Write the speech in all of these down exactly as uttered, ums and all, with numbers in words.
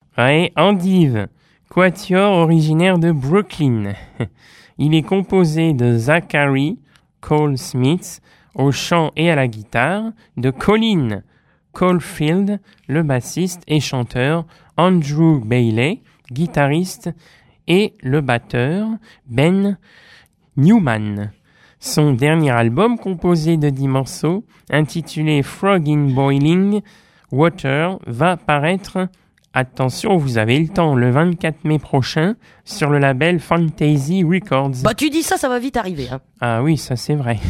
Ouais, Endive, quatuor originaire de Brooklyn. Il est composé de Zachary Cole Smith au chant et à la guitare, de Colin Caulfield, le bassiste et chanteur, Andrew Bailey, guitariste, et le batteur, Ben Newman. Son dernier album, composé de dix morceaux, intitulé Frog in Boiling Water, va paraître, attention, vous avez le temps, le vingt-quatre mai prochain, sur le label Fantasy Records. Bah tu dis ça, ça va vite arriver. Hein. Ah oui, ça c'est vrai.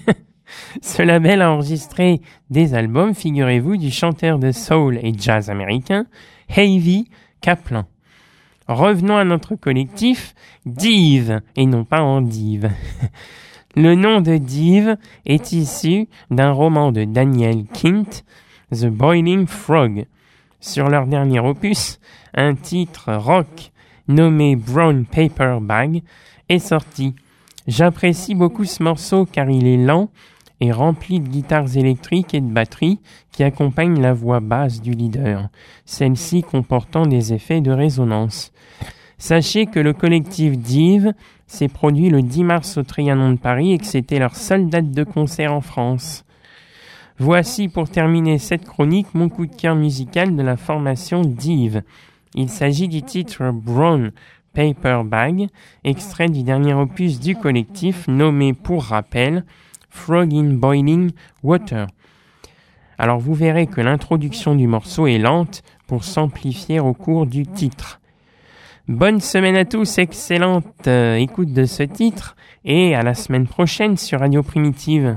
Ce label a enregistré des albums, figurez-vous, du chanteur de soul et jazz américain, Heavy Kaplan. Revenons à notre collectif, Dive, et non pas Endive. Le nom de Dive est issu d'un roman de Daniel Kint, The Boiling Frog. Sur leur dernier opus, un titre rock nommé Brown Paper Bag est sorti. J'apprécie beaucoup ce morceau car il est lent et rempli de guitares électriques et de batteries qui accompagnent la voix basse du leader, celle-ci comportant des effets de résonance. Sachez que le collectif Dive s'est produit le dix mars au Trianon de Paris et que c'était leur seule date de concert en France. Voici pour terminer cette chronique mon coup de cœur musical de la formation Dive. Il s'agit du titre Brown Paper Bag, extrait du dernier opus du collectif nommé pour rappel Frog in Boiling Water. Alors vous verrez que l'introduction du morceau est lente pour s'amplifier au cours du titre. Bonne semaine à tous, excellente euh, écoute de ce titre et à la semaine prochaine sur Radio Primitive.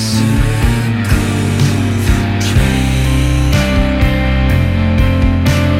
Thank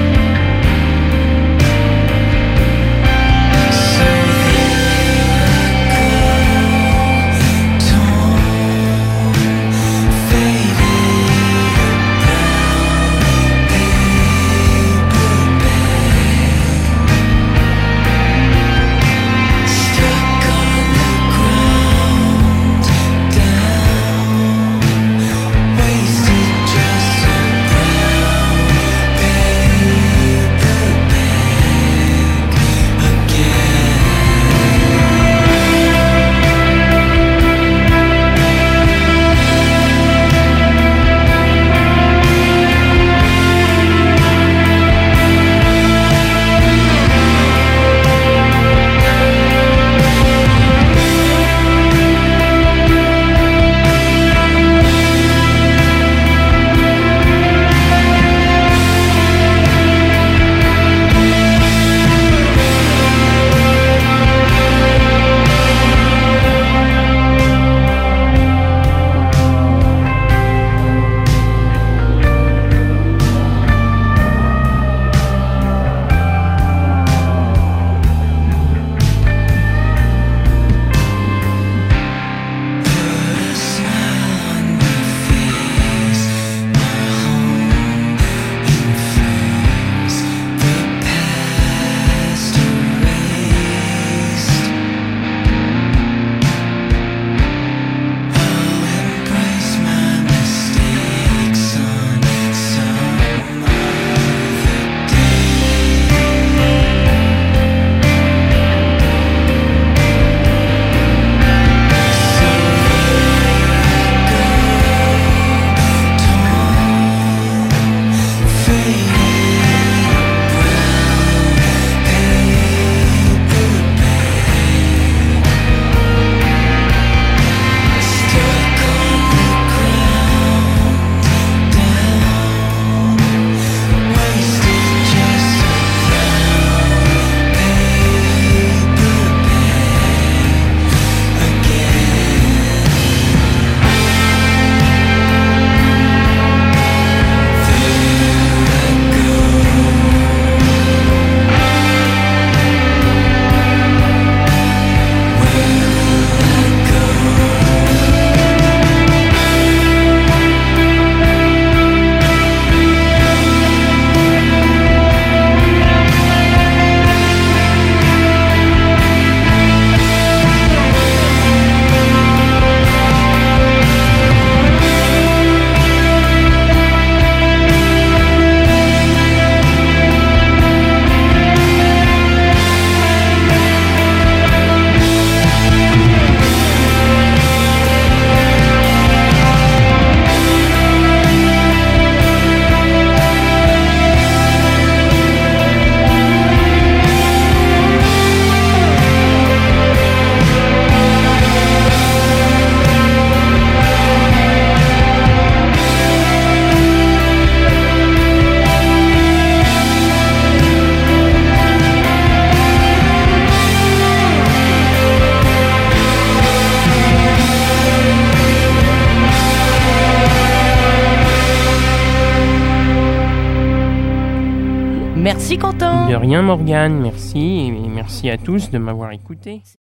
Merci Quentin. De rien Morgane, merci et merci à tous de m'avoir écouté.